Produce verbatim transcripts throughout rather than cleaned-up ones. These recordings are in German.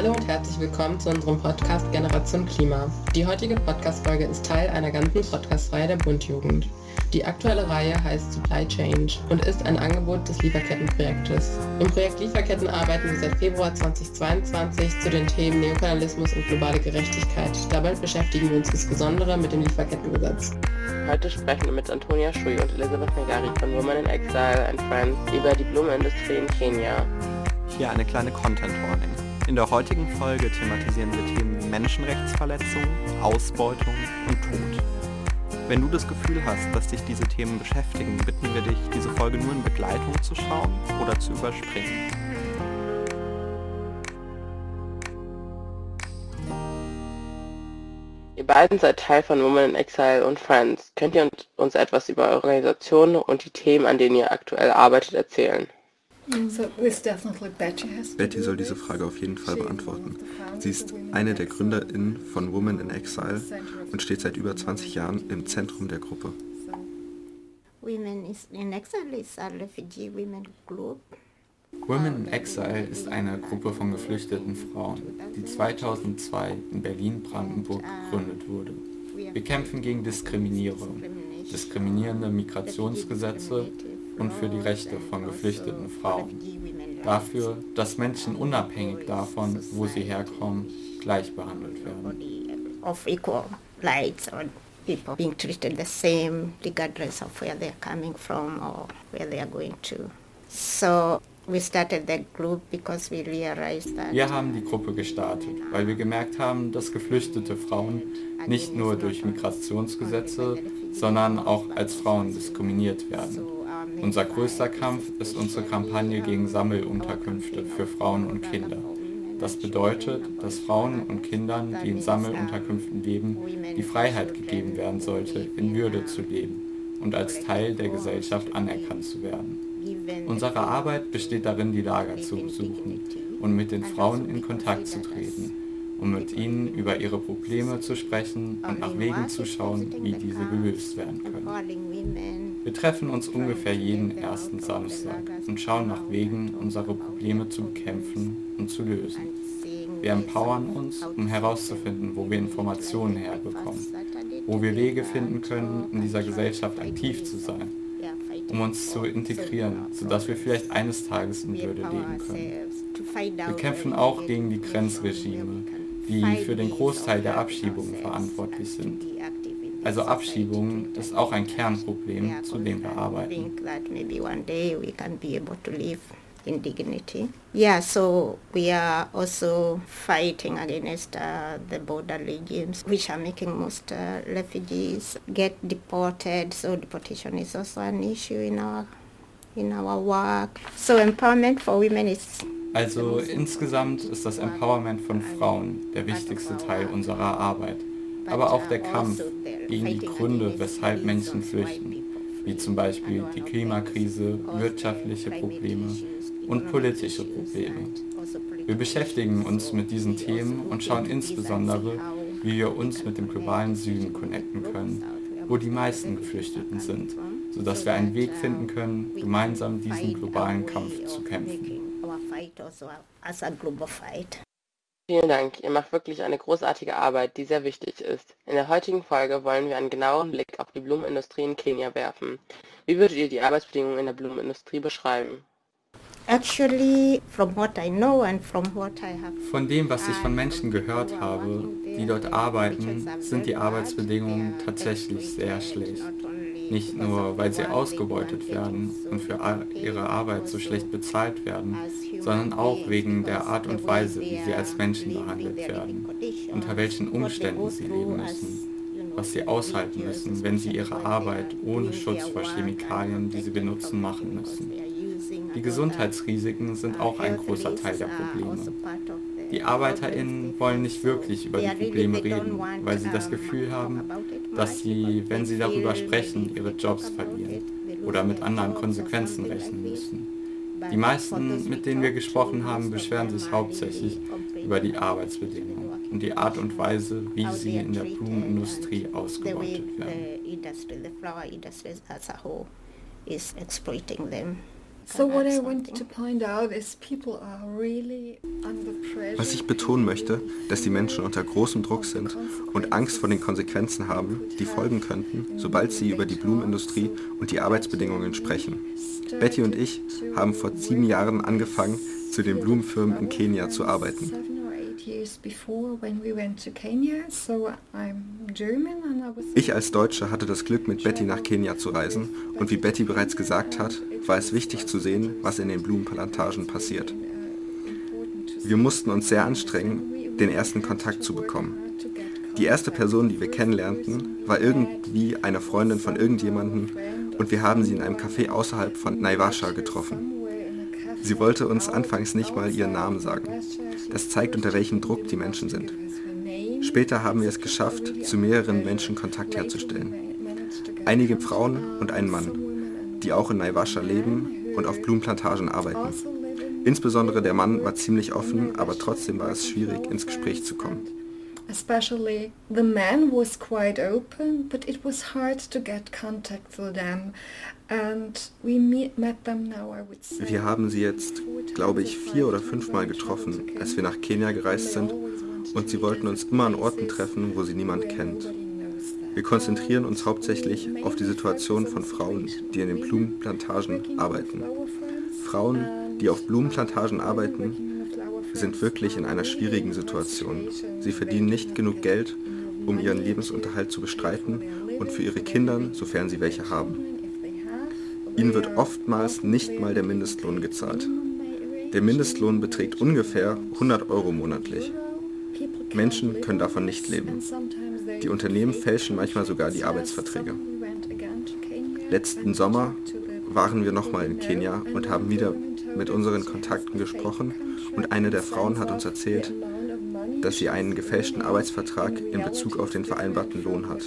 Hallo und herzlich willkommen zu unserem Podcast Generation Klima. Die heutige Podcast-Folge ist Teil einer ganzen Podcast-Reihe der Bund-Jugend. Die aktuelle Reihe heißt Supply Change und ist ein Angebot des Lieferkettenprojektes. Im Projekt Lieferketten arbeiten wir seit Februar zweitausendzweiundzwanzig zu den Themen Neokolonialismus und globale Gerechtigkeit. Dabei beschäftigen wir uns insbesondere mit dem Lieferkettengesetz. Heute sprechen wir mit Antonia Shui und Elizabeth Negari von Women in Exile and Friends über die Blumenindustrie in Kenia. Hier eine kleine Content-Warning. In der heutigen Folge thematisieren wir Themen wie Menschenrechtsverletzungen, Ausbeutung und Tod. Wenn du das Gefühl hast, dass dich diese Themen beschäftigen, bitten wir dich, diese Folge nur in Begleitung zu schauen oder zu überspringen. Ihr beiden seid Teil von Women in Exile und Friends. Könnt ihr uns etwas über eure Organisation und die Themen, an denen ihr aktuell arbeitet, erzählen? Betty soll diese Frage auf jeden Fall beantworten. Sie ist eine der GründerInnen von Women in Exile und steht seit über zwanzig Jahren im Zentrum der Gruppe. Women in Exile is a refugee women group. Women in Exile ist eine Gruppe von geflüchteten Frauen, die zweitausendzwei in Berlin-Brandenburg gegründet wurde. Wir kämpfen gegen Diskriminierung, diskriminierende Migrationsgesetze und für die Rechte von geflüchteten Frauen. Dafür, dass Menschen unabhängig davon, wo sie herkommen, gleich behandelt werden. Of equal rights or people being treated the same regardless of where they're coming from or where they are going to. So we started that group because we realized that Wir haben die Gruppe gestartet, weil wir gemerkt haben, dass geflüchtete Frauen nicht nur durch Migrationsgesetze, sondern auch als Frauen diskriminiert werden. Unser größter Kampf ist unsere Kampagne gegen Sammelunterkünfte für Frauen und Kinder. Das bedeutet, dass Frauen und Kindern, die in Sammelunterkünften leben, die Freiheit gegeben werden sollte, in Würde zu leben und als Teil der Gesellschaft anerkannt zu werden. Unsere Arbeit besteht darin, die Lager zu besuchen und mit den Frauen in Kontakt zu treten, um mit ihnen über ihre Probleme zu sprechen und nach Wegen zu schauen, wie diese gelöst werden können. Wir treffen uns ungefähr jeden ersten Samstag und schauen nach Wegen, unsere Probleme zu bekämpfen und zu lösen. Wir empowern uns, um herauszufinden, wo wir Informationen herbekommen, wo wir Wege finden können, in dieser Gesellschaft aktiv zu sein, um uns zu integrieren, sodass wir vielleicht eines Tages in Würde leben können. Wir kämpfen auch gegen die Grenzregime, die für den Großteil der Abschiebungen verantwortlich sind. Also Abschiebung ist auch ein Kernproblem, zu dem wir arbeiten. In dignity. Yeah, so we are also fighting against uh, the border regimes which are making most uh, refugees get deported. So deportation is also an issue in our in our work. So empowerment for women is Also insgesamt ist das Empowerment von Frauen der wichtigste Teil unserer Arbeit, aber auch der Kampf gegen die Gründe, weshalb Menschen flüchten, wie zum Beispiel die Klimakrise, wirtschaftliche Probleme und politische Probleme. Wir beschäftigen uns mit diesen Themen und schauen insbesondere, wie wir uns mit dem globalen Süden connecten können, wo die meisten Geflüchteten sind, sodass wir einen Weg finden können, gemeinsam diesen globalen Kampf zu kämpfen. Vielen Dank, ihr macht wirklich eine großartige Arbeit, die sehr wichtig ist. In der heutigen Folge wollen wir einen genaueren Blick auf die Blumenindustrie in Kenia werfen. Wie würdet ihr die Arbeitsbedingungen in der Blumenindustrie beschreiben? Von dem, was ich von Menschen gehört habe, die dort arbeiten, sind die Arbeitsbedingungen tatsächlich sehr schlecht. Nicht nur, weil sie ausgebeutet werden und für ihre Arbeit so schlecht bezahlt werden, sondern auch wegen der Art und Weise, wie sie als Menschen behandelt werden, unter welchen Umständen sie leben müssen, was sie aushalten müssen, wenn sie ihre Arbeit ohne Schutz vor Chemikalien, die sie benutzen, machen müssen. Die Gesundheitsrisiken sind auch ein großer Teil der Probleme. Die ArbeiterInnen wollen nicht wirklich über die Probleme reden, weil sie das Gefühl haben, dass sie, wenn sie darüber sprechen, ihre Jobs verlieren oder mit anderen Konsequenzen rechnen müssen. Die meisten, mit denen wir gesprochen haben, beschweren sich hauptsächlich über die Arbeitsbedingungen und die Art und Weise, wie sie in der Blumenindustrie ausgebeutet werden. Was ich betonen möchte, dass die Menschen unter großem Druck sind und Angst vor den Konsequenzen haben, die folgen könnten, sobald sie über die Blumenindustrie und die Arbeitsbedingungen sprechen. Betty und ich haben vor sieben Jahren angefangen, zu den Blumenfirmen in Kenia zu arbeiten. Ich als Deutsche hatte das Glück, mit Betty nach Kenia zu reisen, und wie Betty bereits gesagt hat, war es wichtig zu sehen, was in den Blumenplantagen passiert. Wir mussten uns sehr anstrengen, den ersten Kontakt zu bekommen. Die erste Person, die wir kennenlernten, war irgendwie eine Freundin von irgendjemandem, und wir haben sie in einem Café außerhalb von Naivasha getroffen. Sie wollte uns anfangs nicht mal ihren Namen sagen. Das zeigt, unter welchem Druck die Menschen sind. Später haben wir es geschafft, zu mehreren Menschen Kontakt herzustellen. Einige Frauen und ein Mann, die auch in Naivasha leben und auf Blumenplantagen arbeiten. Insbesondere der Mann war ziemlich offen, aber trotzdem war es schwierig, ins Gespräch zu kommen. Especially the man was quite open, but it was hard to get contact with them. And we meet, met them now, I would say. Wir haben sie jetzt, glaube ich, vier oder fünfmal getroffen, als wir nach Kenia gereist sind, und sie wollten uns immer an Orten treffen, wo sie niemand kennt. Wir konzentrieren uns hauptsächlich auf die Situation von Frauen, die in den Blumenplantagen arbeiten. Frauen, die auf Blumenplantagen arbeiten, sind wirklich in einer schwierigen Situation. Sie verdienen nicht genug Geld, um ihren Lebensunterhalt zu bestreiten, und für ihre Kinder, sofern sie welche haben. Ihnen wird oftmals nicht mal der Mindestlohn gezahlt. Der Mindestlohn beträgt ungefähr hundert Euro monatlich. Menschen können davon nicht leben. Die Unternehmen fälschen manchmal sogar die Arbeitsverträge. Letzten Sommer waren wir nochmal in Kenia und haben wieder mit unseren Kontakten gesprochen, und eine der Frauen hat uns erzählt, dass sie einen gefälschten Arbeitsvertrag in Bezug auf den vereinbarten Lohn hat.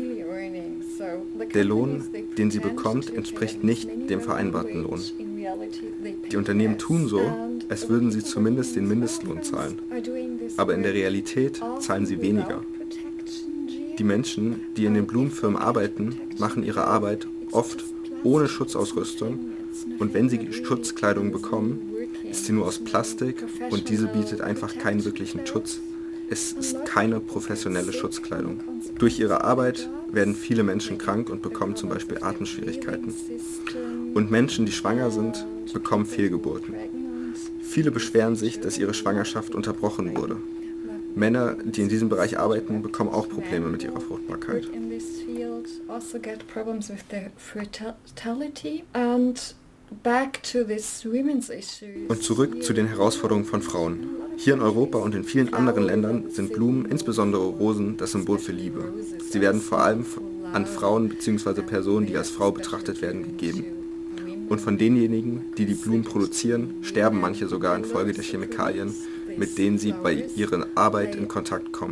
Der Lohn, den sie bekommt, entspricht nicht dem vereinbarten Lohn. Die Unternehmen tun so, als würden sie zumindest den Mindestlohn zahlen, aber in der Realität zahlen sie weniger. Die Menschen, die in den Blumenfirmen arbeiten, machen ihre Arbeit oft ohne Schutzausrüstung, und wenn sie Schutzkleidung bekommen, ist sie nur aus Plastik, und diese bietet einfach keinen wirklichen Schutz. Es ist keine professionelle Schutzkleidung. Durch ihre Arbeit werden viele Menschen krank und bekommen zum Beispiel Atemschwierigkeiten. Und Menschen, die schwanger sind, bekommen Fehlgeburten. Viele beschweren sich, dass ihre Schwangerschaft unterbrochen wurde. Männer, die in diesem Bereich arbeiten, bekommen auch Probleme mit ihrer Fruchtbarkeit. Und zurück zu den Herausforderungen von Frauen. Hier in Europa und in vielen anderen Ländern sind Blumen, insbesondere Rosen, das Symbol für Liebe. Sie werden vor allem an Frauen bzw. Personen, die als Frau betrachtet werden, gegeben. Und von denjenigen, die die Blumen produzieren, sterben manche sogar infolge der Chemikalien, mit denen sie bei ihrer Arbeit in Kontakt kommen.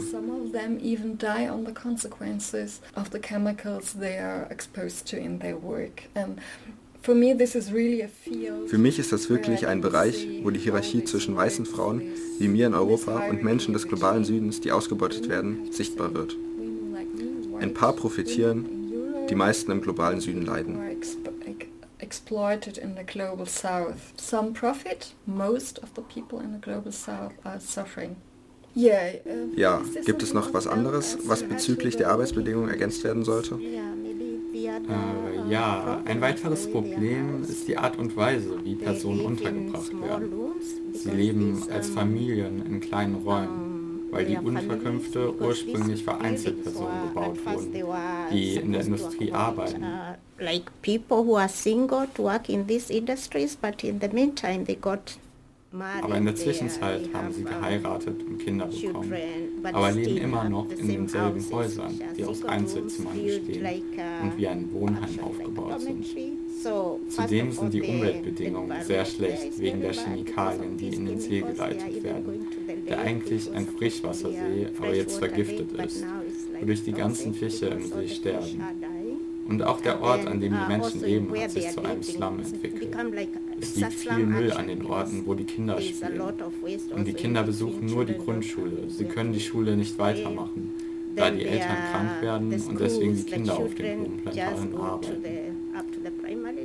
Für mich ist das wirklich ein Bereich, wo die Hierarchie zwischen weißen Frauen, wie mir in Europa, und Menschen des globalen Südens, die ausgebeutet werden, sichtbar wird. Ein paar profitieren, die meisten im globalen Süden leiden. Exploited in the global south. Some profit, most of the people in the global south are suffering. Yeah, uh, ja, gibt es noch was anderes, was bezüglich der Arbeitsbedingungen ergänzt werden sollte? Äh, ja, ein weiteres Problem ist die Art und Weise, wie Personen untergebracht werden. Sie leben als Familien in kleinen Räumen, weil die Unterkünfte ursprünglich für Einzelpersonen gebaut wurden, die in der Industrie arbeiten. Like people who are single to work in these industries, but in the meantime they got married. Aber in der Zwischenzeit haben sie geheiratet und Kinder bekommen, aber leben immer noch in denselben Häusern, die aus Einzelzimmern bestehen und wie ein Wohnheim aufgebaut sind. Zudem sind die Umweltbedingungen sehr schlecht wegen der Chemikalien, die in den See geleitet werden, der eigentlich ein Frischwassersee, aber jetzt vergiftet ist, wodurch die ganzen Fische im See sterben. Und auch der Ort, an dem die Menschen leben, hat sich zu einem Slum entwickelt. Es liegt viel Müll an den Orten, wo die Kinder spielen. Und die Kinder besuchen nur die Grundschule. Sie können die Schule nicht weitermachen, da die Eltern krank werden und deswegen die Kinder auf den Blumenplantagen arbeiten.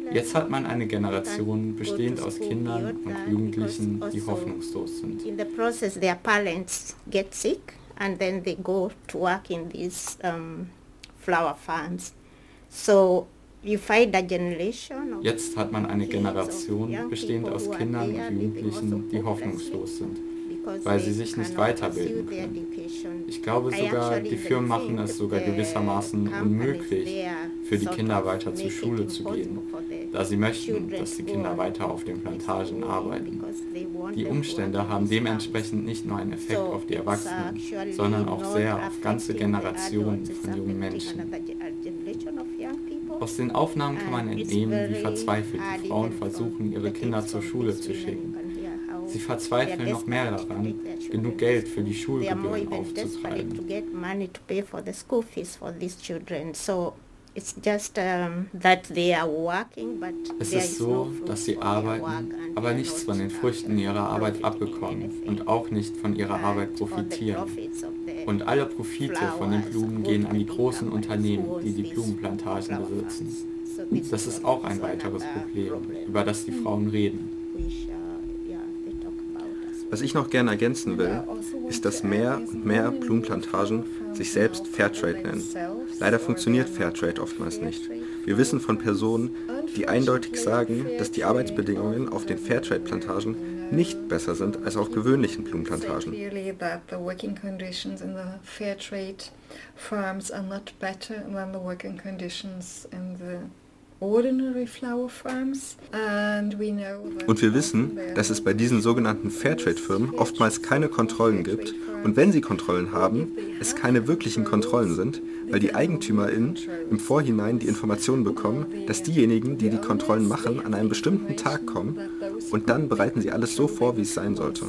Jetzt hat man eine Generation bestehend aus Kindern und Jugendlichen, die hoffnungslos sind. In the process, their parents get sick and then they go to work in these um, flower farms. So you find a generation of Jetzt hat man eine Generation bestehend aus Kindern und Jugendlichen, die hoffnungslos sind, weil sie sich nicht weiterbilden können. Ich glaube sogar, die Firmen machen es sogar gewissermaßen unmöglich, für die Kinder weiter zur Schule zu gehen, da sie möchten, dass die Kinder weiter auf den Plantagen arbeiten. Die Umstände haben dementsprechend nicht nur einen Effekt auf die Erwachsenen, sondern auch sehr auf ganze Generationen von jungen Menschen. Aus den Aufnahmen kann man entnehmen, wie verzweifelt die Frauen versuchen, ihre Kinder zur Schule zu schicken. Sie verzweifeln noch mehr daran, genug Geld für die Schulgebühren aufzutreiben. Es ist so, dass sie arbeiten, aber nichts von den Früchten ihrer Arbeit abbekommen und auch nicht von ihrer Arbeit profitieren. Und alle Profite von den Blumen gehen an die großen Unternehmen, die die Blumenplantagen besitzen. Das ist auch ein weiteres Problem, über das die Frauen reden. Was ich noch gerne ergänzen will, ist, dass mehr und mehr Blumenplantagen sich selbst Fairtrade nennen. Leider funktioniert Fairtrade oftmals nicht. Wir wissen von Personen, die eindeutig sagen, dass die Arbeitsbedingungen auf den Fairtrade-Plantagen nicht besser sind als auf gewöhnlichen Blumenplantagen. Und wir wissen, dass es bei diesen sogenannten Fairtrade-Firmen oftmals keine Kontrollen gibt und wenn sie Kontrollen haben, es keine wirklichen Kontrollen sind, weil die EigentümerInnen im Vorhinein die Informationen bekommen, dass diejenigen, die die Kontrollen machen, an einem bestimmten Tag kommen und dann bereiten sie alles so vor, wie es sein sollte.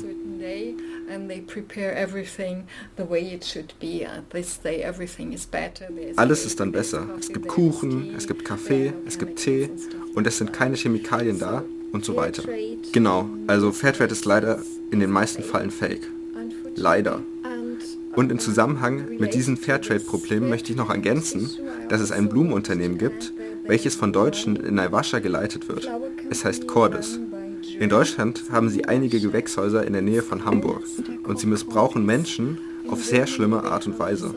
Alles ist dann besser. Es gibt Kuchen, es gibt Kaffee, es gibt Tee und es sind keine Chemikalien da und so weiter. Genau, also Fairtrade ist leider in den meisten Fällen fake. Leider. Und im Zusammenhang mit diesen Fairtrade-Problemen möchte ich noch ergänzen, dass es ein Blumenunternehmen gibt, welches von Deutschen in Naiwasha geleitet wird. Es heißt Cordes. In Deutschland haben sie einige Gewächshäuser in der Nähe von Hamburg und sie missbrauchen Menschen auf sehr schlimme Art und Weise.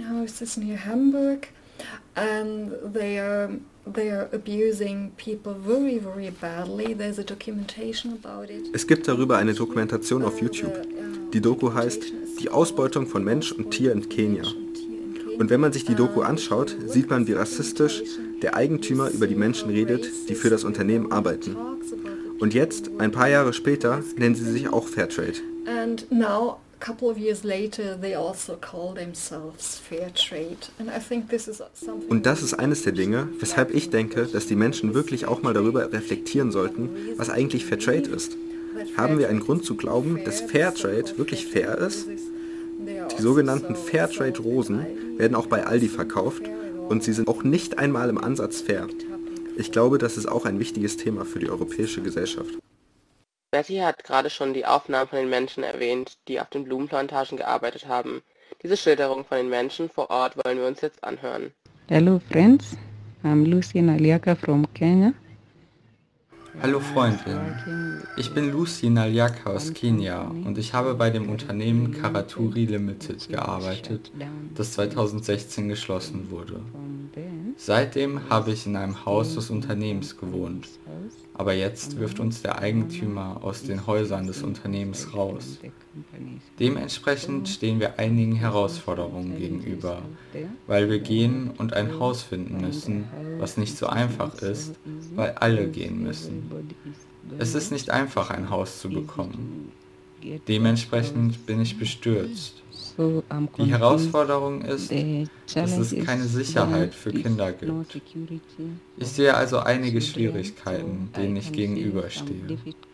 Es gibt darüber eine Dokumentation auf YouTube. Die Doku heißt Die Ausbeutung von Mensch und Tier in Kenia. Und wenn man sich die Doku anschaut, sieht man, wie rassistisch der Eigentümer über die Menschen redet, die für das Unternehmen arbeiten. Und jetzt, ein paar Jahre später, nennen sie sich auch Fairtrade. And now, a couple of years later, they also call themselves Fairtrade. And I think this is something. Und das ist eines der Dinge, weshalb ich denke, dass die Menschen wirklich auch mal darüber reflektieren sollten, was eigentlich Fairtrade ist. Haben wir einen Grund zu glauben, dass Fairtrade wirklich fair ist? Die sogenannten Fairtrade-Rosen werden auch bei Aldi verkauft und sie sind auch nicht einmal im Ansatz fair. Ich glaube, das ist auch ein wichtiges Thema für die europäische Gesellschaft. Betty hat gerade schon die Aufnahmen von den Menschen erwähnt, die auf den Blumenplantagen gearbeitet haben. Diese Schilderung von den Menschen vor Ort wollen wir uns jetzt anhören. Hello friends, I'm Lucy Naliaka from Kenya. Hallo Freundin, ich bin Lucy Naliaka aus Kenia und ich habe bei dem Unternehmen Karaturi Limited gearbeitet, das zweitausendsechzehn geschlossen wurde. Seitdem habe ich in einem Haus des Unternehmens gewohnt, aber jetzt wirft uns der Eigentümer aus den Häusern des Unternehmens raus. Dementsprechend stehen wir einigen Herausforderungen gegenüber, weil wir gehen und ein Haus finden müssen, was nicht so einfach ist, weil alle gehen müssen. Es ist nicht einfach, ein Haus zu bekommen. Dementsprechend bin ich bestürzt. Die Herausforderung ist, dass es keine Sicherheit für Kinder gibt. Ich sehe also einige Schwierigkeiten, denen ich gegenüberstehe.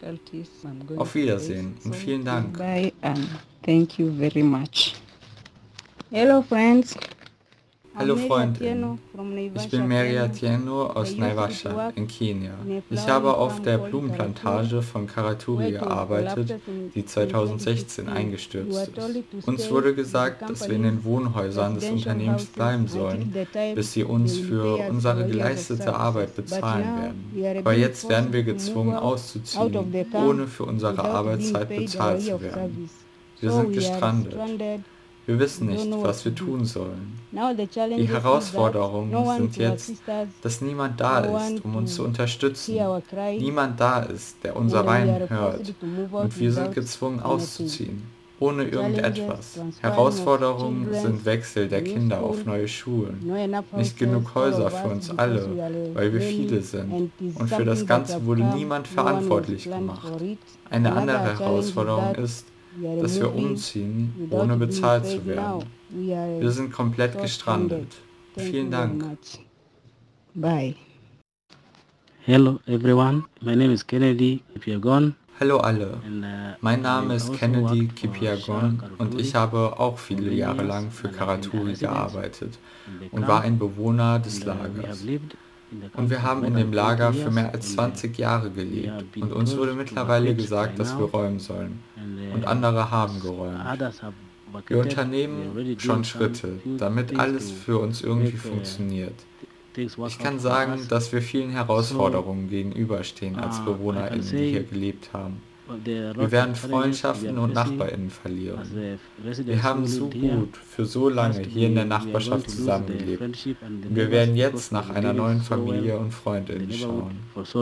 Auf Wiedersehen und vielen Dank. Bye and thank you very much. Hello friends, Hallo Freundin, ich bin Mary Atieno aus Naivasha in Kenia. Ich habe auf der Blumenplantage von Karaturi gearbeitet, die zweitausendsechzehn eingestürzt ist. Uns wurde gesagt, dass wir in den Wohnhäusern des Unternehmens bleiben sollen, bis sie uns für unsere geleistete Arbeit bezahlen werden. Aber jetzt werden wir gezwungen auszuziehen, ohne für unsere Arbeitszeit bezahlt zu werden. Wir sind gestrandet. Wir wissen nicht, was wir tun sollen. Die Herausforderungen sind jetzt, dass niemand da ist, um uns zu unterstützen. Niemand da ist, der unser Weinen hört. Und wir sind gezwungen auszuziehen, ohne irgendetwas. Herausforderungen sind Wechsel der Kinder auf neue Schulen. Nicht genug Häuser für uns alle, weil wir viele sind. Und für das Ganze wurde niemand verantwortlich gemacht. Eine andere Herausforderung ist, dass wir umziehen, ohne bezahlt zu werden. Wir sind komplett gestrandet. Vielen Dank. Bye. Hello everyone, my name is Kennedy Kipyegon. Hallo alle, mein Name ist Kennedy Kipyegon und ich habe auch viele Jahre lang für Karaturi gearbeitet und war ein Bewohner des Lagers. Und wir haben in dem Lager für mehr als zwanzig Jahre gelebt und uns wurde mittlerweile gesagt, dass wir räumen sollen. Und andere haben geräumt. Wir unternehmen schon Schritte, damit alles für uns irgendwie funktioniert. Ich kann sagen, dass wir vielen Herausforderungen gegenüberstehen als BewohnerInnen, die hier gelebt haben. Wir werden Freundschaften und NachbarInnen verlieren. Wir haben so gut für so lange hier in der Nachbarschaft zusammengelebt. Und wir werden jetzt nach einer neuen Familie und FreundInnen schauen.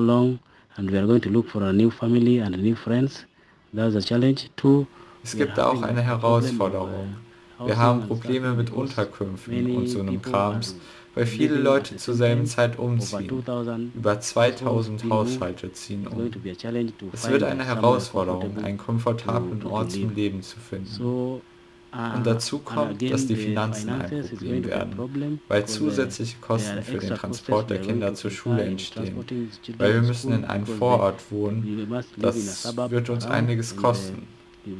Es gibt auch eine Herausforderung. Wir haben Probleme mit Unterkünften und so einem Krams, weil viele Leute zur selben Zeit umziehen. Über zweitausend Haushalte ziehen um. Es wird eine Herausforderung, einen komfortablen Ort zum Leben zu finden. Und dazu kommt, dass die Finanzen ein Problem werden, weil zusätzliche Kosten für den Transport der Kinder zur Schule entstehen, weil wir müssen in einem Vorort wohnen, das wird uns einiges kosten.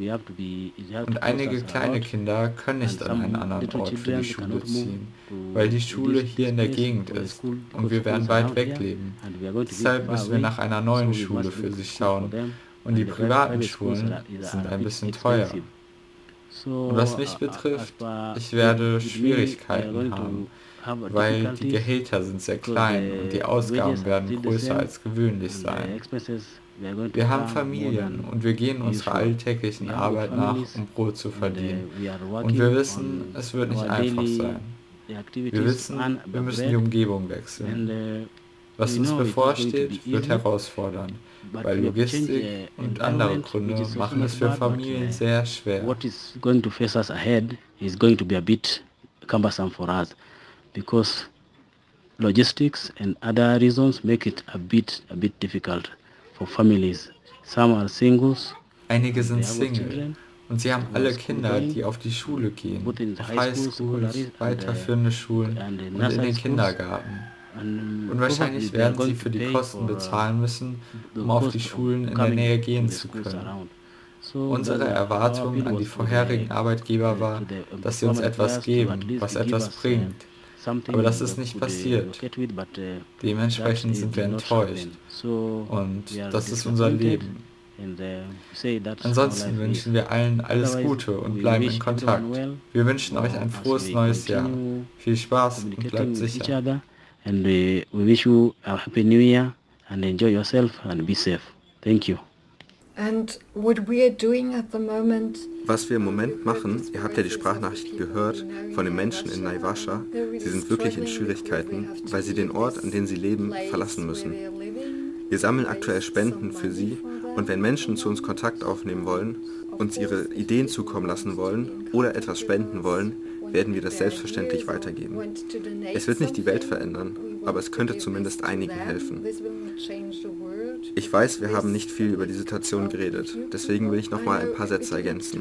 Und einige kleine Kinder können nicht an einen anderen Ort für die Schule ziehen, weil die Schule hier in der Gegend ist und wir werden weit weg leben. Deshalb müssen wir nach einer neuen Schule für sie schauen und die privaten Schulen sind ein bisschen teuer. Und was mich betrifft, ich werde Schwierigkeiten haben, weil die Gehälter sind sehr klein und die Ausgaben werden größer als gewöhnlich sein. Wir haben Familien und wir gehen unserer alltäglichen Arbeit nach, um Brot zu verdienen. Und wir wissen, es wird nicht einfach sein. Wir wissen, wir müssen die Umgebung wechseln. Was uns bevorsteht, wird herausfordern, weil Logistik und andere Gründe machen es für Familien sehr schwer. What is going to face us ahead is going to be a bit cumbersome for us, because logistics and other reasons make it a bit a bit difficult for families. Some are singles. Einige sind Single und sie haben alle Kinder, die auf die Schule gehen, auf Highschools, weiterführende Schulen und in den Kindergarten. Und wahrscheinlich werden sie für die Kosten bezahlen müssen, um auf die Schulen in der Nähe gehen zu können. Unsere Erwartung an die vorherigen Arbeitgeber war, dass sie uns etwas geben, was etwas bringt. Aber das ist nicht passiert. Dementsprechend sind wir enttäuscht. Und das ist unser Leben. Ansonsten wünschen wir allen alles Gute und bleiben in Kontakt. Wir wünschen euch ein frohes neues Jahr. Viel Spaß und bleibt sicher. And we, we wish you a happy new year and enjoy yourself and be safe. Thank you. And what we are doing at the moment, Was wir im Moment machen, ihr habt ja die Sprachnachricht gehört von den Menschen in Naivasha, sie sind wirklich in Schwierigkeiten, weil sie den Ort, an dem sie leben, verlassen müssen. Wir sammeln aktuell Spenden für sie und wenn Menschen zu uns Kontakt aufnehmen wollen, uns ihre Ideen zukommen lassen wollen oder etwas spenden wollen, werden wir das selbstverständlich weitergeben. Es wird nicht die Welt verändern, aber es könnte zumindest einigen helfen. Ich weiß, wir haben nicht viel über die Situation geredet, deswegen will ich nochmal ein paar Sätze ergänzen.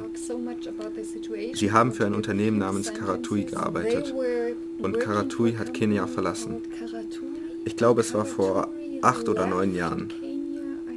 Sie haben für ein Unternehmen namens Karaturi gearbeitet und Karaturi hat Kenia verlassen. Ich glaube, es war vor acht oder neun Jahren.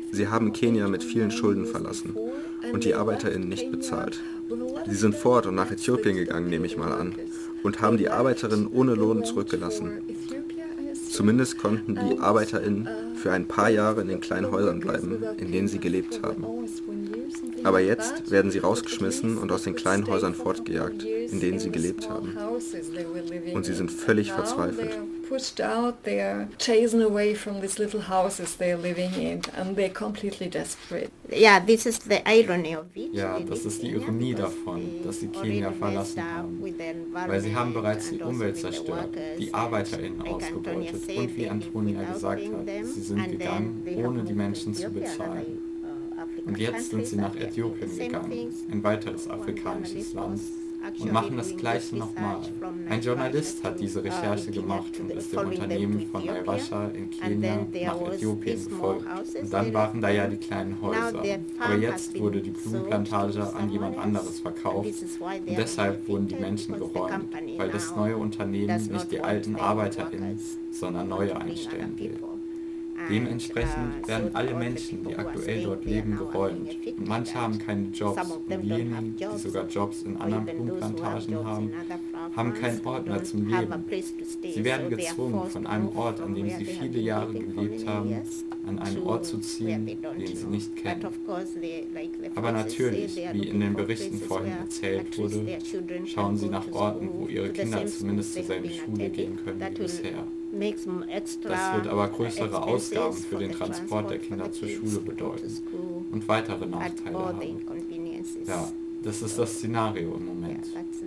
Sie haben Kenia mit vielen Schulden verlassen und die ArbeiterInnen nicht bezahlt. Sie sind fort und nach Äthiopien gegangen, nehme ich mal an, und haben die ArbeiterInnen ohne Lohn zurückgelassen. Zumindest konnten die ArbeiterInnen für ein paar Jahre in den kleinen Häusern bleiben, in denen sie gelebt haben. Aber jetzt werden sie rausgeschmissen und aus den kleinen Häusern fortgejagt, in denen sie gelebt haben. Und sie sind völlig verzweifelt. Pushed out, they're chased away from these little houses they're living in, and they're completely desperate. Yeah, this is the irony of it. Ja, das ist die Ironie davon, dass sie Kenia verlassen haben, weil sie haben bereits die Umwelt zerstört, die ArbeiterInnen ausgebeutet und wie Antonia gesagt hat, sie sind gegangen, ohne die Menschen zu bezahlen. Und jetzt sind sie nach Äthiopien gegangen, ein weiteres afrikanisches Land, und machen das Gleiche nochmal. Ein Journalist hat diese Recherche gemacht und ist dem Unternehmen von Naivasha in Kenia nach Äthiopien gefolgt. Und dann waren da ja die kleinen Häuser. Aber jetzt wurde die Blumenplantage an jemand anderes verkauft und deshalb wurden die Menschen geräumt, weil das neue Unternehmen nicht die alten ArbeiterInnen, sondern neue einstellen will. Dementsprechend werden alle Menschen, die aktuell dort leben, geräumt. Und manche haben keine Jobs. Und diejenigen, die sogar Jobs in anderen Blumenplantagen haben, haben keinen Ort mehr zum Leben. Sie werden gezwungen, von einem Ort, an dem sie viele Jahre gelebt haben, an einen Ort zu ziehen, den sie nicht kennen. Aber natürlich, wie in den Berichten vorhin erzählt wurde, schauen sie nach Orten, wo ihre Kinder zumindest zur selben Schule gehen können wie bisher. Das wird aber größere Ausgaben für den Transport der Kinder zur Schule bedeuten und weitere Nachteile haben. Ja, das ist das Szenario im Moment.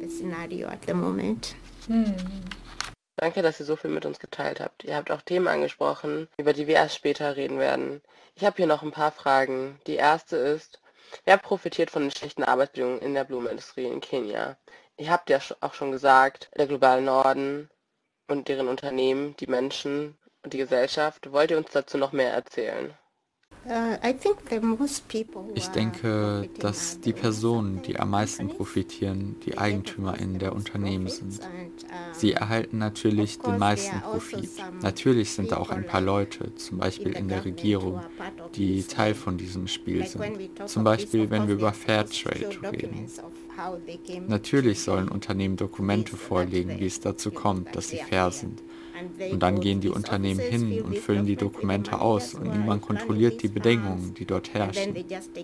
Hm. Danke, dass ihr so viel mit uns geteilt habt. Ihr habt auch Themen angesprochen, über die wir erst später reden werden. Ich habe hier noch ein paar Fragen. Die erste ist, wer profitiert von den schlechten Arbeitsbedingungen in der Blumenindustrie in Kenia? Ihr habt ja auch schon gesagt, der globale Norden und deren Unternehmen, die Menschen und die Gesellschaft. Wollt ihr uns dazu noch mehr erzählen? Ich denke, dass die Personen, die am meisten profitieren, die EigentümerInnen der Unternehmen sind. Sie erhalten natürlich den meisten Profit. Natürlich sind da auch ein paar Leute, zum Beispiel in der Regierung, die Teil von diesem Spiel sind. Zum Beispiel, wenn wir über Fairtrade reden. Natürlich sollen Unternehmen Dokumente vorlegen, wie es dazu kommt, dass sie fair sind. Und dann gehen die Unternehmen hin und füllen die Dokumente aus und niemand kontrolliert die Bedingungen, die dort herrschen.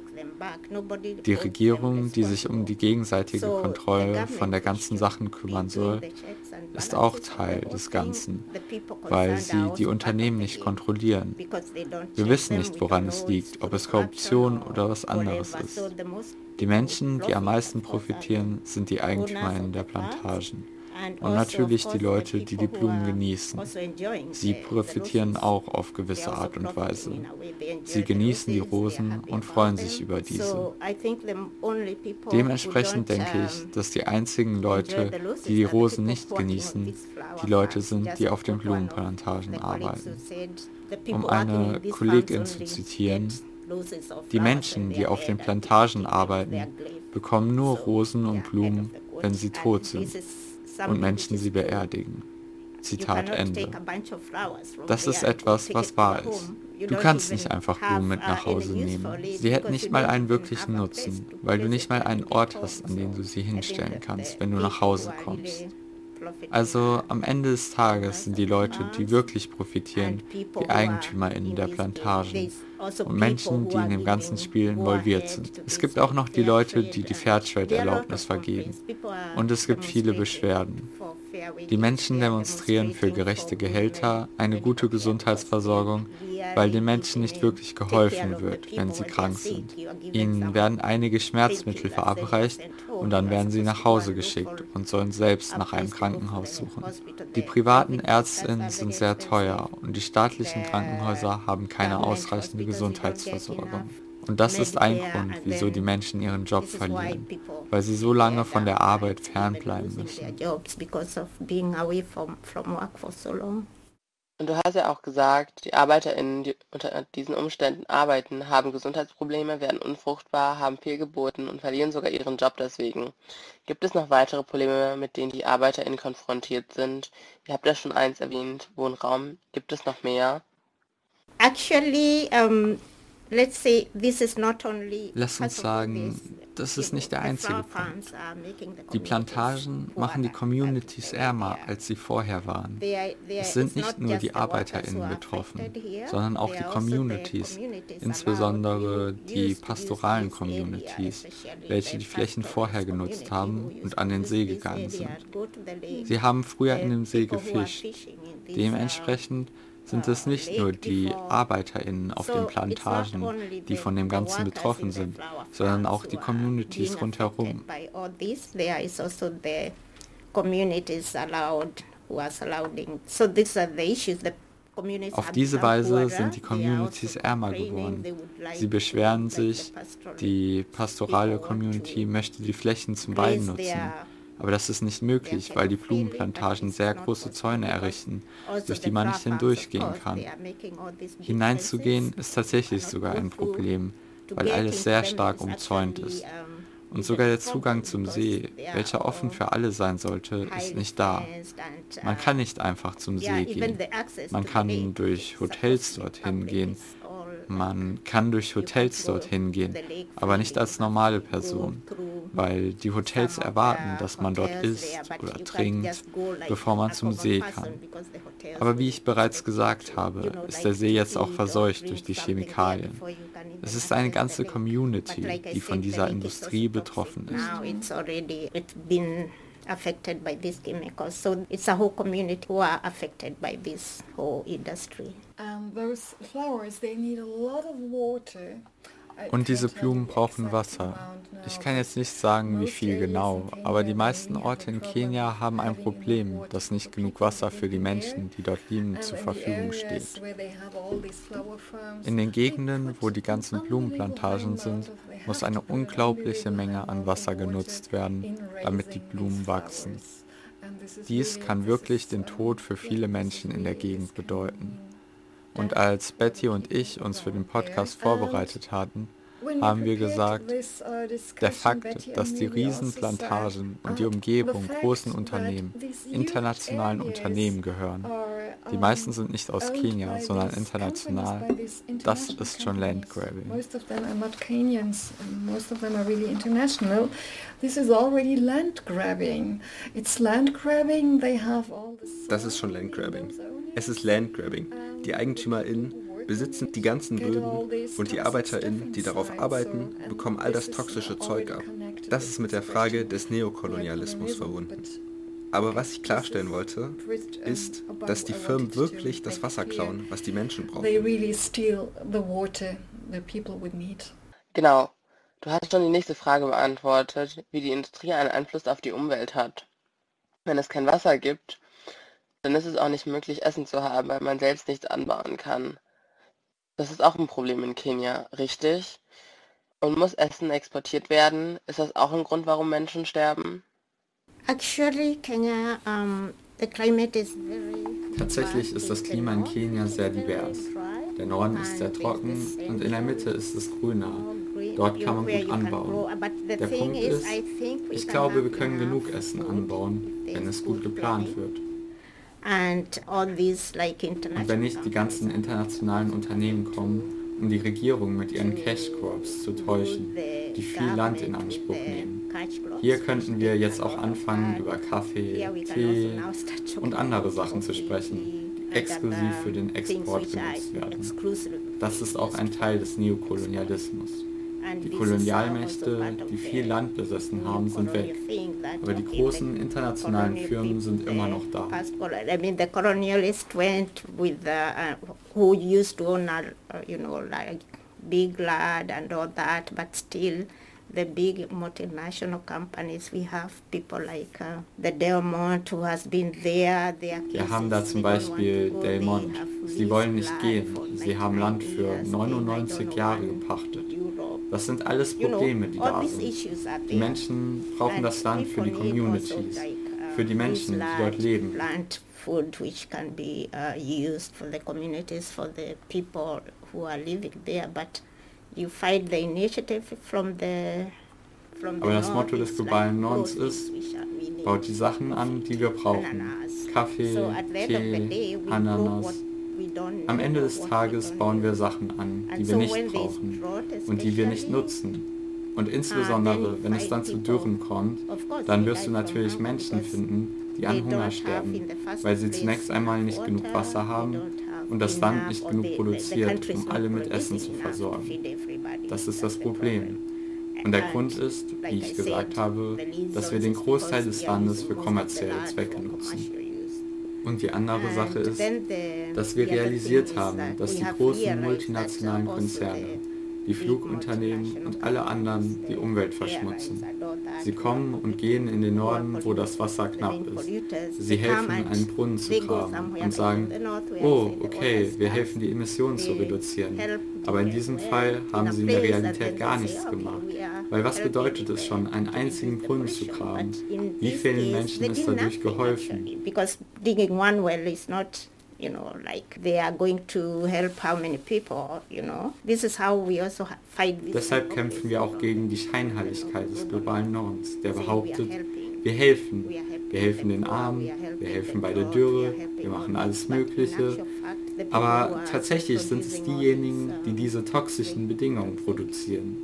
Die Regierung, die sich um die gegenseitige Kontrolle von der ganzen Sache kümmern soll, ist auch Teil des Ganzen, weil sie die Unternehmen nicht kontrollieren. Wir wissen nicht, woran es liegt, ob es Korruption oder was anderes ist. Die Menschen, die am meisten profitieren, sind die EigentümerInnen der Plantagen. Und natürlich die Leute, die die Blumen genießen. Sie profitieren auch auf gewisse Art und Weise. Sie genießen die Rosen und freuen sich über diese. Dementsprechend denke ich, dass die einzigen Leute, die die Rosen nicht genießen, die Leute sind, die auf den Blumenplantagen arbeiten. Um eine Kollegin zu zitieren, die Menschen, die auf den Plantagen arbeiten, bekommen nur Rosen und Blumen, wenn sie tot sind und Menschen sie beerdigen. Zitat Ende. Das ist etwas, was wahr ist. Du kannst nicht einfach Blumen mit nach Hause nehmen. Sie hätten nicht mal einen wirklichen Nutzen, weil du nicht mal einen Ort hast, an dem du sie hinstellen kannst, wenn du nach Hause kommst. Also am Ende des Tages sind die Leute, die wirklich profitieren, die EigentümerInnen der Plantagen und Menschen, die in dem ganzen Spiel involviert sind. Es gibt auch noch die Leute, die die Fairtrade-Erlaubnis vergeben. Und es gibt viele Beschwerden. Die Menschen demonstrieren für gerechte Gehälter, eine gute Gesundheitsversorgung, weil den Menschen nicht wirklich geholfen wird, wenn sie krank sind. Ihnen werden einige Schmerzmittel verabreicht und dann werden sie nach Hause geschickt und sollen selbst nach einem Krankenhaus suchen. Die privaten Ärztinnen sind sehr teuer und die staatlichen Krankenhäuser haben keine ausreichende Gesundheitsversorgung. Und das ist ein Grund, wieso die Menschen ihren Job verlieren, weil sie so lange von der Arbeit fernbleiben müssen. Und du hast ja auch gesagt, die ArbeiterInnen, die unter diesen Umständen arbeiten, haben Gesundheitsprobleme, werden unfruchtbar, haben fehlgeburten und verlieren sogar ihren Job deswegen. Gibt es noch weitere Probleme, mit denen die ArbeiterInnen konfrontiert sind? Ihr habt ja schon eins erwähnt, Wohnraum. Gibt es noch mehr? Actually, um let's say this is not only Lass uns sagen, das ist nicht der einzige Punkt. Die Plantagen machen die Communities ärmer, als sie vorher waren. Es sind nicht nur die ArbeiterInnen betroffen, sondern auch die Communities, insbesondere die pastoralen Communities, welche die Flächen vorher genutzt haben und an den See gegangen sind. Sie haben früher in dem See gefischt. Dementsprechend sind es nicht nur die ArbeiterInnen auf den Plantagen, die von dem Ganzen betroffen sind, sondern auch die Communities rundherum. Auf diese Weise sind die Communities ärmer geworden. Sie beschweren sich, die pastorale Community möchte die Flächen zum Weiden nutzen. Aber das ist nicht möglich, weil die Blumenplantagen sehr große Zäune errichten, durch die man nicht hindurchgehen kann. Hineinzugehen ist tatsächlich sogar ein Problem, weil alles sehr stark umzäunt ist. Und sogar der Zugang zum See, welcher offen für alle sein sollte, ist nicht da. Man kann nicht einfach zum See gehen. Man kann durch Hotels dorthin gehen. Man kann durch Hotels dorthin gehen, aber nicht als normale Person, weil die Hotels erwarten, dass man dort isst oder trinkt, bevor man zum See kann. Aber wie ich bereits gesagt habe, ist der See jetzt auch verseucht durch die Chemikalien. Es ist eine ganze Community, die von dieser Industrie betroffen ist. Affected by these chemicals. So it's a whole community who are affected by this whole industry. And those flowers, they need a lot of water. Und diese Blumen brauchen Wasser. Ich kann jetzt nicht sagen, wie viel genau, aber die meisten Orte in Kenia haben ein Problem, dass nicht genug Wasser für die Menschen, die dort leben, zur Verfügung steht. In den Gegenden, wo die ganzen Blumenplantagen sind, muss eine unglaubliche Menge an Wasser genutzt werden, damit die Blumen wachsen. Dies kann wirklich den Tod für viele Menschen in der Gegend bedeuten. Und als Betty und ich uns für den Podcast vorbereitet hatten, haben wir gesagt, der Fakt, dass die Riesenplantagen und die Umgebung großen Unternehmen, internationalen Unternehmen gehören, die meisten sind nicht aus Kenia, sondern international, das ist schon Landgrabbing. Most of them are not Kenyans, most of them are really international. This is already land grabbing. It's land grabbing, they have all this. Das ist schon Landgrabbing. Es ist Landgrabbing. Die EigentümerInnen besitzen die ganzen Böden und die ArbeiterInnen, die darauf arbeiten, bekommen all das toxische Zeug ab. Das ist mit der Frage des Neokolonialismus verbunden. Aber was ich klarstellen wollte, ist, dass die Firmen wirklich das Wasser klauen, was die Menschen brauchen. Genau. Du hast schon die nächste Frage beantwortet, wie die Industrie einen Einfluss auf die Umwelt hat. Wenn es kein Wasser gibt, dann ist es auch nicht möglich, Essen zu haben, weil man selbst nichts anbauen kann. Das ist auch ein Problem in Kenia, richtig? Und muss Essen exportiert werden? Ist das auch ein Grund, warum Menschen sterben? Actually, Kenya, um, the climate is very Tatsächlich ist das Klima in Kenia sehr divers. Der Norden ist sehr trocken und in der Mitte ist es grüner. Dort kann man gut anbauen. Der Punkt ist, ich glaube, wir können genug Essen anbauen, wenn es gut geplant wird. Und wenn nicht die ganzen internationalen Unternehmen kommen, um die Regierung mit ihren Cash Crops zu täuschen, die viel Land in Anspruch nehmen. Hier könnten wir jetzt auch anfangen, über Kaffee, Tee und andere Sachen zu sprechen, die exklusiv für den Export genutzt werden. Das ist auch ein Teil des Neokolonialismus. Die Kolonialmächte, die viel Land besessen haben, sind weg. Aber die großen internationalen Firmen sind immer noch da. I mean, the colonialists went with the, uh, who used to own, uh, you know, like big land and all that, but still the big multinational companies, we have people like uh, the Del Monte who has been there. Wir haben da zum Beispiel Del Monte. Sie wollen nicht gehen. Sie haben Land für neunundneunzig Jahre gepachtet. Das sind alles Probleme, die da sind. Die Menschen brauchen das Land für die Communities, für die Menschen, die dort leben. Food which can be uh, used for the communities, for the people who are living there, but you find the initiative from the from the Aber das Motto des globalen Nordens ist, baut die Sachen an, die wir brauchen. Kaffee, Tee, Ananas, Am Ende des Tages bauen wir Sachen an, die wir nicht brauchen und die wir nicht nutzen. Und insbesondere, wenn es dann zu Dürren kommt, dann wirst du natürlich Menschen finden, die an Hunger sterben, weil sie zunächst einmal nicht genug Wasser haben und das Land nicht genug produziert, um alle mit Essen zu versorgen. Das ist das Problem. Und der Grund ist, wie ich gesagt habe, dass wir den Großteil des Landes für kommerzielle Zwecke nutzen. Und die andere Sache ist, dass wir realisiert haben, dass die großen multinationalen Konzerne, die Flugunternehmen und alle anderen die Umwelt verschmutzen. Sie kommen und gehen in den Norden, wo das Wasser knapp ist. Sie helfen, einen Brunnen zu graben und sagen, oh, okay, wir helfen, die Emissionen zu reduzieren. Aber in diesem Fall haben sie in der Realität gar nichts gemacht. Weil was bedeutet es schon, einen einzigen Brunnen zu graben? Wie vielen Menschen ist dadurch geholfen? You know, like they are going to help how many people, you know. This is how we also fight this. Deshalb kämpfen wir auch gegen die Scheinheiligkeit des globalen Nordens, der behauptet, wir helfen. Wir helfen den Armen, wir helfen bei der Dürre, wir machen alles Mögliche. Aber tatsächlich sind es diejenigen, die diese toxischen Bedingungen produzieren.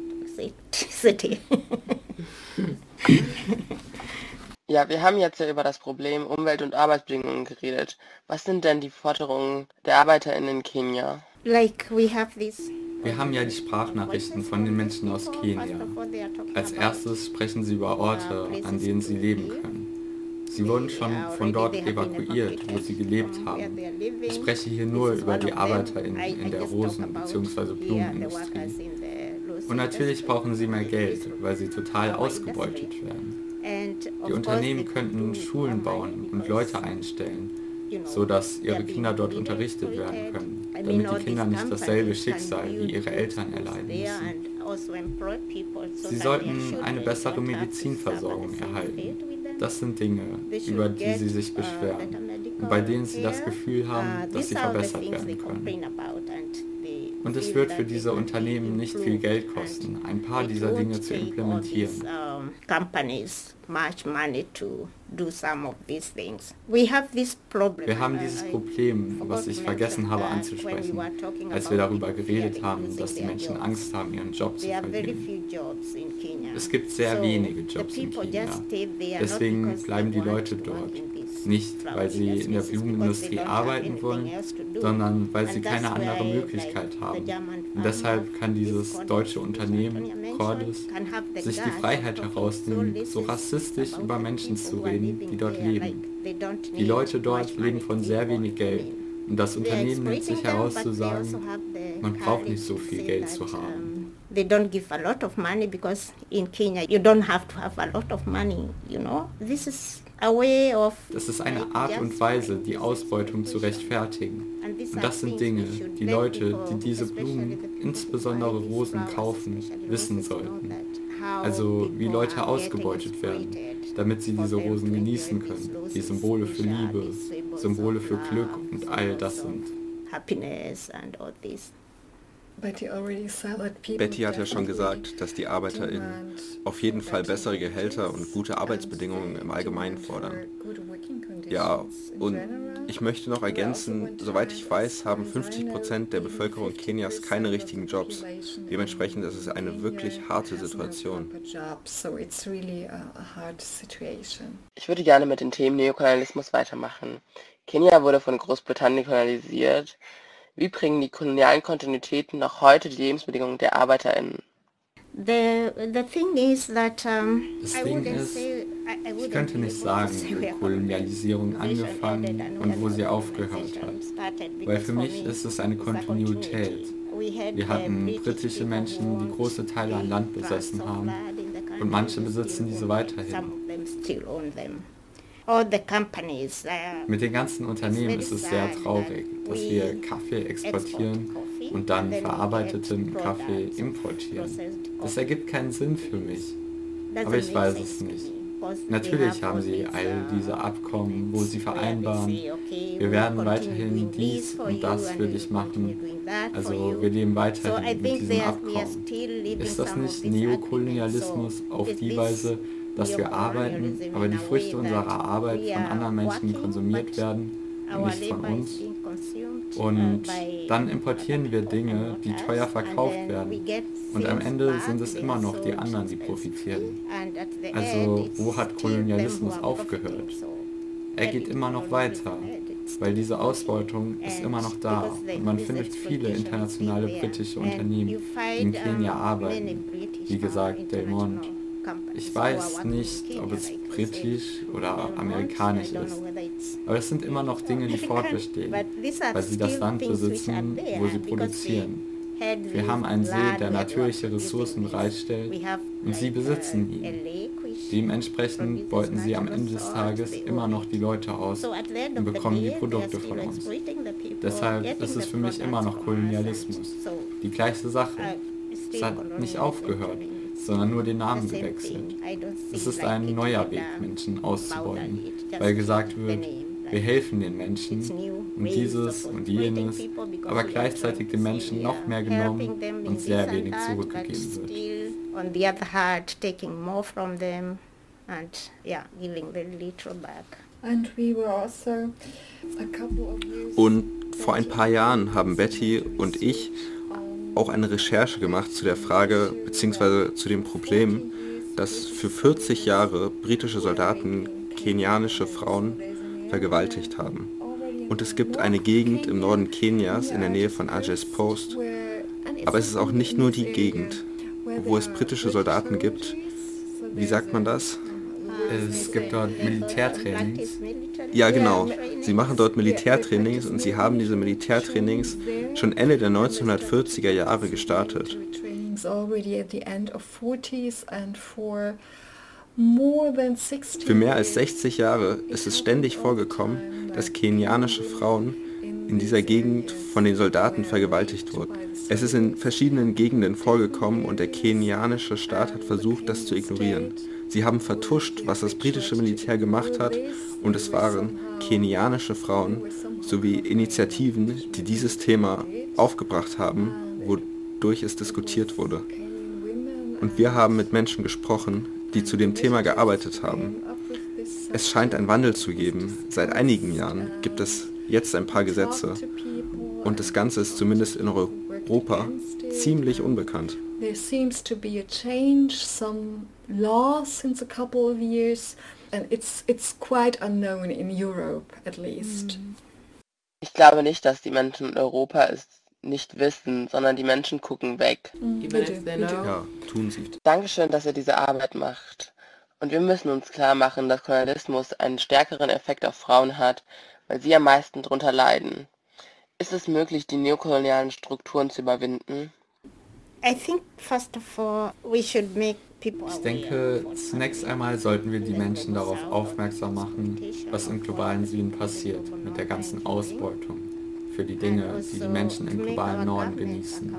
Ja, wir haben jetzt ja über das Problem Umwelt- und Arbeitsbedingungen geredet. Was sind denn die Forderungen der ArbeiterInnen in Kenia? Like we have this Wir haben ja die Sprachnachrichten von den Menschen aus Kenia. Als erstes sprechen sie über Orte, an denen sie leben können. Sie wurden schon von dort evakuiert, wo sie gelebt haben. Ich spreche hier nur über die ArbeiterInnen in der Rosen- bzw. Blumenindustrie. Und natürlich brauchen sie mehr Geld, weil sie total ausgebeutet werden. Die Unternehmen könnten Schulen bauen und Leute einstellen, sodass ihre Kinder dort unterrichtet werden können, damit die Kinder nicht dasselbe Schicksal wie ihre Eltern erleiden müssen. Sie sollten eine bessere Medizinversorgung erhalten. Das sind Dinge, über die sie sich beschweren und bei denen sie das Gefühl haben, dass sie verbessert werden können. Und es wird für diese Unternehmen nicht viel Geld kosten, ein paar dieser Dinge zu implementieren. Wir haben dieses Problem, was ich vergessen habe anzusprechen, als wir darüber geredet haben, dass die Menschen Angst haben, ihren Job zu verlieren. Es gibt sehr wenige Jobs in Kenia, deswegen bleiben die Leute dort. Nicht, weil sie in der Blumenindustrie arbeiten wollen, sondern weil sie keine andere Möglichkeit haben. Und deshalb kann dieses deutsche Unternehmen, Cordis, sich die Freiheit herausnehmen, so rassistisch über Menschen zu reden, die dort leben. Die Leute dort leben von sehr wenig Geld. Und das Unternehmen nimmt sich heraus zu sagen, man braucht nicht so viel Geld zu haben. They don't give a lot of money because in Kenya you don't have to have a lot of money, you know. This is a way of. Das ist eine Art und Weise, die Ausbeutung zu rechtfertigen. Und das sind Dinge, die Leute, die diese Blumen, insbesondere Rosen, kaufen, wissen sollten. Also wie Leute ausgebeutet werden, damit sie diese Rosen genießen können, die Symbole für Liebe, Symbole für Glück und all das sind. Happiness and all this. Betty hat ja schon gesagt, dass die ArbeiterInnen auf jeden Fall bessere Gehälter und gute Arbeitsbedingungen im Allgemeinen fordern. Ja, und ich möchte noch ergänzen, soweit ich weiß, haben fünfzig Prozent der Bevölkerung Kenias keine richtigen Jobs. Dementsprechend ist es eine wirklich harte Situation. Ich würde gerne mit den Themen Neokolonialismus weitermachen. Kenia wurde von Großbritannien kolonialisiert. Wie bringen die kolonialen Kontinuitäten noch heute die Lebensbedingungen der ArbeiterInnen? The, the thing is that, um, das Ding ist, ich könnte nicht sagen, wo Kolonialisierung angefangen und wo sie aufgehört hat, weil für mich ist es eine Kontinuität. Wir hatten britische Menschen, die große Teile an Land besessen haben und manche besitzen diese weiterhin. Mit den ganzen Unternehmen ist es sehr traurig, dass wir Kaffee exportieren und dann verarbeiteten Kaffee importieren. Das ergibt keinen Sinn für mich, aber ich weiß es nicht. Natürlich haben sie all diese Abkommen, wo sie vereinbaren, wir werden weiterhin dies und das für dich machen, also wir leben weiterhin mit diesem Abkommen. Ist das nicht Neokolonialismus auf die Weise, dass wir arbeiten, aber die Früchte unserer Arbeit von anderen Menschen konsumiert werden und nicht von uns? Und dann importieren wir Dinge, die teuer verkauft werden. Und am Ende sind es immer noch die anderen, die profitieren. Also wo hat Kolonialismus aufgehört? Er geht immer noch weiter, weil diese Ausbeutung ist immer noch da. Und man findet viele internationale britische Unternehmen, die in Kenia arbeiten. Wie gesagt, Del Monte. Ich weiß nicht, ob es britisch oder amerikanisch ist, aber es sind immer noch Dinge, die fortbestehen, weil sie das Land besitzen, wo sie produzieren. Wir haben einen See, der natürliche Ressourcen bereitstellt und sie besitzen ihn. Dementsprechend beuten sie am Ende des Tages immer noch die Leute aus und bekommen die Produkte von uns. Deshalb ist es für mich immer noch Kolonialismus. Die gleiche Sache. Es hat nicht aufgehört, sondern nur den Namen gewechselt. Es ist ein neuer Weg, Menschen auszubeuten, weil gesagt wird, wir helfen den Menschen und dieses und jenes, aber gleichzeitig den Menschen noch mehr genommen und sehr wenig zurückgegeben wird. On the other hand, taking more from them and yeah, giving very little back. And we were also a couple of years Und vor ein paar Jahren haben Betty und ich auch eine Recherche gemacht zu der Frage bzw. zu dem Problem, dass für vierzig Jahre britische Soldaten kenianische Frauen vergewaltigt haben. Und es gibt eine Gegend im Norden Kenias in der Nähe von Ajes Post, aber es ist auch nicht nur die Gegend, wo es britische Soldaten gibt. Wie sagt man das? Es gibt dort Militärtrainings. Ja, genau. Sie machen dort Militärtrainings und sie haben diese Militärtrainings schon Ende der neunzehnhundertvierziger Jahre gestartet. Für mehr als sechzig Jahre ist es ständig vorgekommen, dass kenianische Frauen in dieser Gegend von den Soldaten vergewaltigt wurden. Es ist in verschiedenen Gegenden vorgekommen und der kenianische Staat hat versucht, das zu ignorieren. Sie haben vertuscht, was das britische Militär gemacht hat, und es waren kenianische Frauen sowie Initiativen, die dieses Thema aufgebracht haben, wodurch es diskutiert wurde. Und wir haben mit Menschen gesprochen, die zu dem Thema gearbeitet haben. Es scheint einen Wandel zu geben. Seit einigen Jahren gibt es jetzt ein paar Gesetze und das Ganze ist zumindest in Europa ziemlich unbekannt. There seems to be a change, some laws since a couple of years, and it's it's quite unknown in Europe at least. Ich glaube nicht, dass die Menschen in Europa es nicht wissen, sondern die Menschen gucken weg. Ja, tun sie. Dankeschön, dass ihr diese Arbeit macht. Und wir müssen uns klar machen, dass Kolonialismus einen stärkeren Effekt auf Frauen hat, weil sie am meisten darunter leiden. Ist es möglich, die neokolonialen Strukturen zu überwinden? I think first of all we should make people Ich denke, zunächst einmal sollten wir die Menschen darauf aufmerksam machen, was im globalen Süden passiert, mit der ganzen Ausbeutung für die Dinge, die die Menschen im globalen Norden genießen.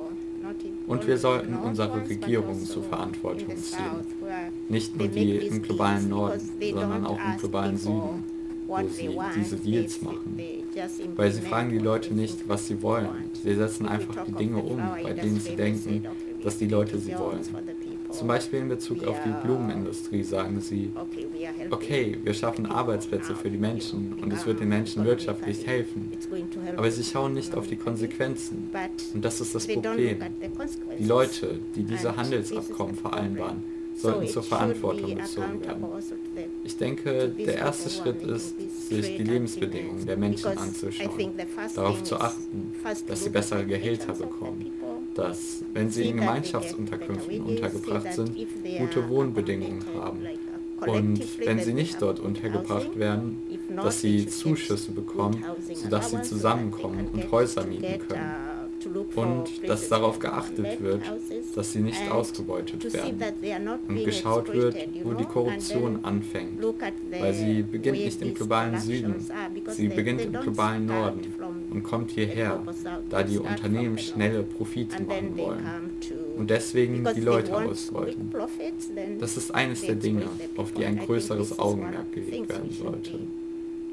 Und wir sollten unsere Regierungen zur Verantwortung ziehen. Nicht nur die im globalen Norden, sondern auch im globalen Süden, wo sie diese Deals machen. Weil sie fragen die Leute nicht, was sie wollen. Sie setzen einfach die Dinge um, bei denen sie denken, dass die Leute sie wollen. Zum Beispiel in Bezug auf die Blumenindustrie sagen sie, okay, wir schaffen Arbeitsplätze für die Menschen und es wird den Menschen wirtschaftlich helfen. Aber sie schauen nicht auf die Konsequenzen. Und das ist das Problem. Die Leute, die diese Handelsabkommen vereinbaren, sollten zur Verantwortung gezogen werden. Ich denke, der erste Schritt ist, sich die Lebensbedingungen der Menschen anzuschauen, darauf zu achten, dass sie bessere Gehälter bekommen, dass, wenn sie in Gemeinschaftsunterkünften untergebracht sind, gute Wohnbedingungen haben und, wenn sie nicht dort untergebracht werden, dass sie Zuschüsse bekommen, sodass sie zusammenkommen und Häuser mieten können. Und dass darauf geachtet wird, dass sie nicht ausgebeutet werden und geschaut wird, wo die Korruption anfängt, weil sie beginnt nicht im globalen Süden, sie beginnt im globalen Norden und kommt hierher, da die Unternehmen schnelle Profite machen wollen und deswegen die Leute ausbeuten. Das ist eines der Dinge, auf die ein größeres Augenmerk gelegt werden sollte.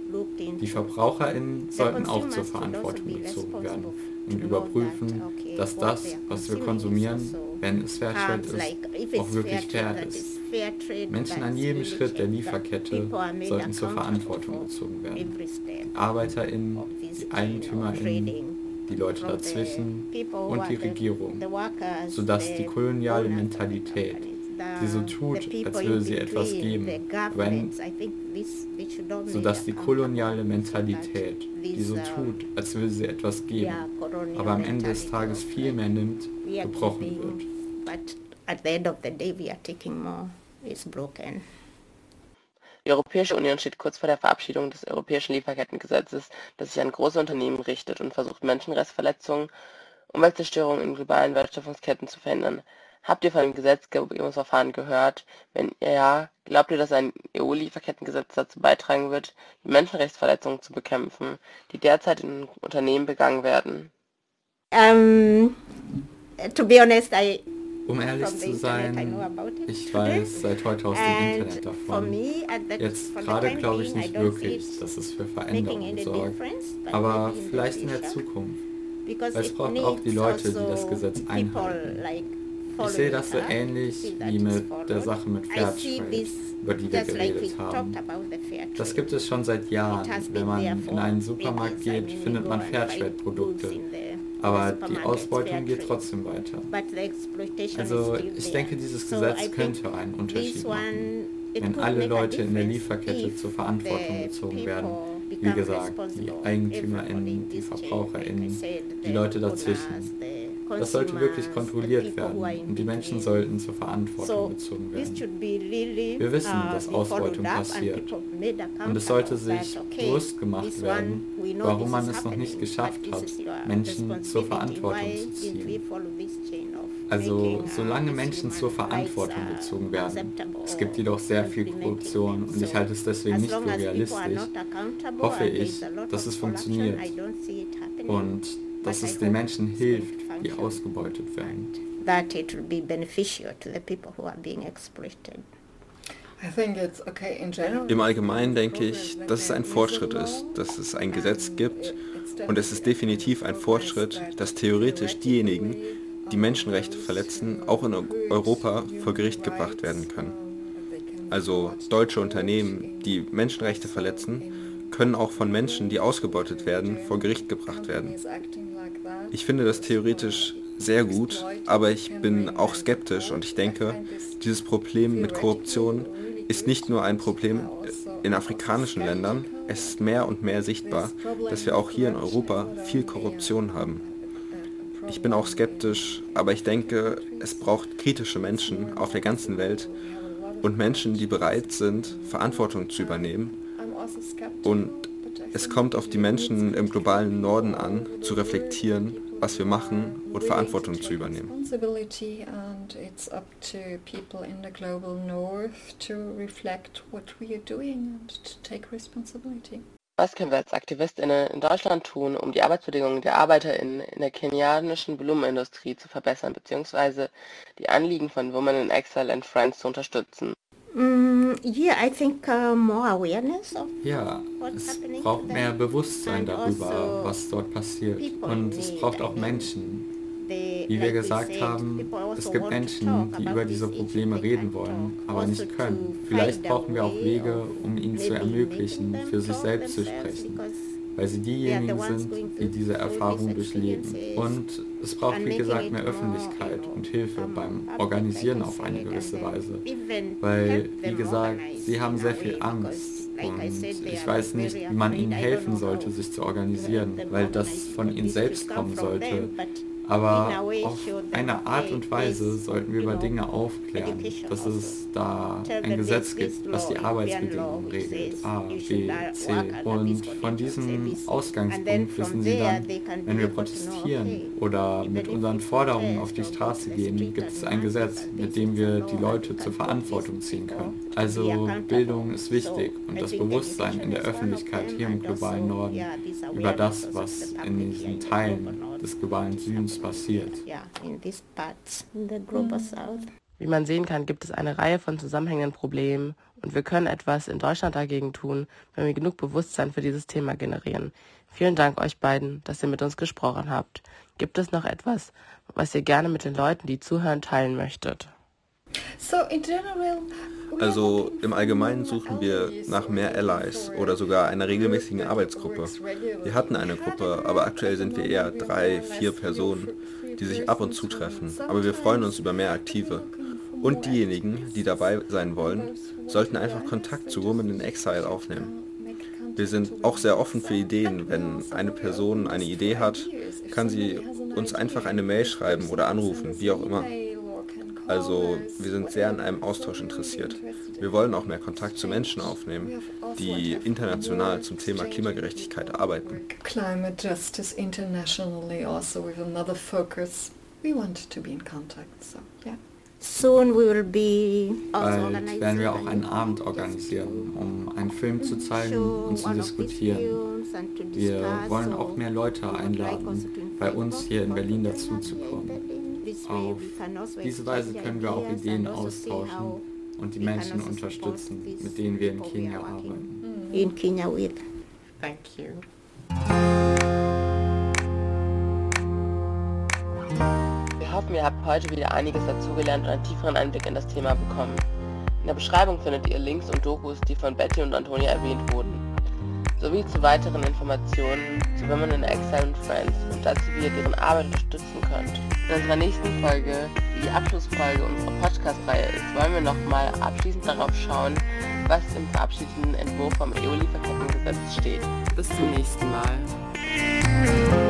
Die VerbraucherInnen sollten auch zur Verantwortung gezogen werden und überprüfen, dass das, was wir konsumieren, wenn es Fairtrade ist, auch wirklich fair ist. Menschen an jedem Schritt der Lieferkette sollten zur Verantwortung gezogen werden. Die ArbeiterInnen, die EigentümerInnen, die Leute dazwischen und die Regierung, sodass die koloniale Mentalität, die so tut, als würde sie etwas geben, wenn, sodass die koloniale Mentalität, die so tut, als würde sie etwas geben, aber am Ende des Tages viel mehr nimmt, gebrochen wird. Die Europäische Union steht kurz vor der Verabschiedung des Europäischen Lieferkettengesetzes, das sich an große Unternehmen richtet und versucht, Menschenrechtsverletzungen, Umweltzerstörung in globalen Wertschöpfungsketten zu verhindern. Habt ihr von dem Gesetzgebungsverfahren gehört? Wenn ja, glaubt ihr, dass ein E U-Lieferkettengesetz dazu beitragen wird, die Menschenrechtsverletzungen zu bekämpfen, die derzeit in Unternehmen begangen werden? Um, to be honest, I Um ehrlich zu sein, ich weiß seit heute aus dem Internet davon. Jetzt gerade glaube ich nicht wirklich, dass es für Veränderungen sorgt, aber vielleicht in der Zukunft. Weil es braucht auch die Leute, die das Gesetz einhalten. Ich sehe das so ähnlich wie mit der Sache mit Fairtrade, über die wir geredet haben. Das gibt es schon seit Jahren. Wenn man in einen Supermarkt geht, findet man Fairtrade-Produkte. Aber die Ausbeutung geht trotzdem weiter. Also ich denke, dieses Gesetz könnte einen Unterschied machen, wenn alle Leute in der Lieferkette zur Verantwortung gezogen werden. Wie gesagt, die EigentümerInnen, die VerbraucherInnen, die Leute dazwischen. Das sollte wirklich kontrolliert werden und die Menschen sollten zur Verantwortung gezogen werden. Wir wissen, dass Ausbeutung passiert und es sollte sich bewusst gemacht werden, warum man es noch nicht geschafft hat, Menschen zur Verantwortung zu ziehen. Also solange Menschen zur Verantwortung gezogen werden, es gibt jedoch sehr viel Korruption und ich halte es deswegen nicht für realistisch, hoffe ich, dass es funktioniert und dass es den Menschen hilft, die ausgebeutet werden. That it will be beneficial to the people who are being exploited. Im Allgemeinen denke ich, dass es ein Fortschritt ist, dass es ein Gesetz gibt und es ist definitiv ein Fortschritt, dass theoretisch diejenigen, die Menschenrechte verletzen, auch in Europa vor Gericht gebracht werden können. Also deutsche Unternehmen, die Menschenrechte verletzen, können auch von Menschen, die ausgebeutet werden, vor Gericht gebracht werden. Ich finde das theoretisch sehr gut, aber ich bin auch skeptisch und ich denke, dieses Problem mit Korruption ist nicht nur ein Problem in afrikanischen Ländern, es ist mehr und mehr sichtbar, dass wir auch hier in Europa viel Korruption haben. Ich bin auch skeptisch, aber ich denke, es braucht kritische Menschen auf der ganzen Welt und Menschen, die bereit sind, Verantwortung zu übernehmen. Und es kommt auf die Menschen im globalen Norden an, zu reflektieren, was wir machen und Verantwortung zu übernehmen. Was können wir als AktivistInnen in Deutschland tun, um die Arbeitsbedingungen der ArbeiterInnen in der kenianischen Blumenindustrie zu verbessern, beziehungsweise die Anliegen von Women in Exile and Friends zu unterstützen? Mm, yeah, I think uh, more awareness of Ja, es braucht mehr Bewusstsein darüber, was dort passiert. Und es braucht auch Menschen. Wie wir gesagt haben, es gibt Menschen, die über diese Probleme reden wollen, aber nicht können. Vielleicht brauchen wir auch Wege, um ihnen zu ermöglichen, für sich selbst zu sprechen, weil sie diejenigen sind, die diese Erfahrung durchleben. Und es braucht, wie gesagt, mehr Öffentlichkeit und Hilfe beim Organisieren auf eine gewisse Weise. Weil, wie gesagt, sie haben sehr viel Angst. Und ich weiß nicht, wie man ihnen helfen sollte, sich zu organisieren, weil das von ihnen selbst kommen sollte. Aber auf eine Art und Weise sollten wir über Dinge aufklären, dass es da ein Gesetz gibt, was die Arbeitsbedingungen regelt, A, B, C. Und von diesem Ausgangspunkt wissen Sie dann, wenn wir protestieren oder mit unseren Forderungen auf die Straße gehen, gibt es ein Gesetz, mit dem wir die Leute zur Verantwortung ziehen können. Also Bildung ist wichtig und das Bewusstsein in der Öffentlichkeit hier im globalen Norden über das, was in diesen Teilen des globalen Südens passiert. Wie man sehen kann, gibt es eine Reihe von zusammenhängenden Problemen und wir können etwas in Deutschland dagegen tun, wenn wir genug Bewusstsein für dieses Thema generieren. Vielen Dank euch beiden, dass ihr mit uns gesprochen habt. Gibt es noch etwas, was ihr gerne mit den Leuten, die zuhören, teilen möchtet? Also im Allgemeinen suchen wir nach mehr Allies oder sogar einer regelmäßigen Arbeitsgruppe. Wir hatten eine Gruppe, aber aktuell sind wir eher drei, vier Personen, die sich ab und zu treffen. Aber wir freuen uns über mehr Aktive. Und diejenigen, die dabei sein wollen, sollten einfach Kontakt zu Women in Exile aufnehmen. Wir sind auch sehr offen für Ideen. Wenn eine Person eine Idee hat, kann sie uns einfach eine Mail schreiben oder anrufen, wie auch immer. Also wir sind sehr an einem Austausch interessiert. Wir wollen auch mehr Kontakt zu Menschen aufnehmen, die international zum Thema Klimagerechtigkeit arbeiten. Climate justice internationally also with another focus. We want to be in contact, so yeah. Soon we will be also Bald werden wir auch einen Abend organisieren, um einen Film zu zeigen und zu diskutieren. Wir wollen auch mehr Leute einladen, bei uns hier in Berlin dazuzukommen. Auf diese Weise können wir auch Ideen austauschen und die Menschen unterstützen, mit denen wir in Kenia arbeiten. In Kenya with. Thank you. Wir hoffen, ihr habt heute wieder einiges dazugelernt und einen tieferen Einblick in das Thema bekommen. In der Beschreibung findet ihr Links und Dokus, die von Betty und Antonia erwähnt wurden, sowie zu weiteren Informationen zu Women in Exile und Friends und dazu, wie ihr deren Arbeit unterstützen könnt. In unserer nächsten Folge, die die Abschlussfolge unserer Podcast-Reihe ist, wollen wir nochmal abschließend darauf schauen, was im verabschiedeten Entwurf vom E U-Lieferkettengesetz steht. Bis zum nächsten Mal.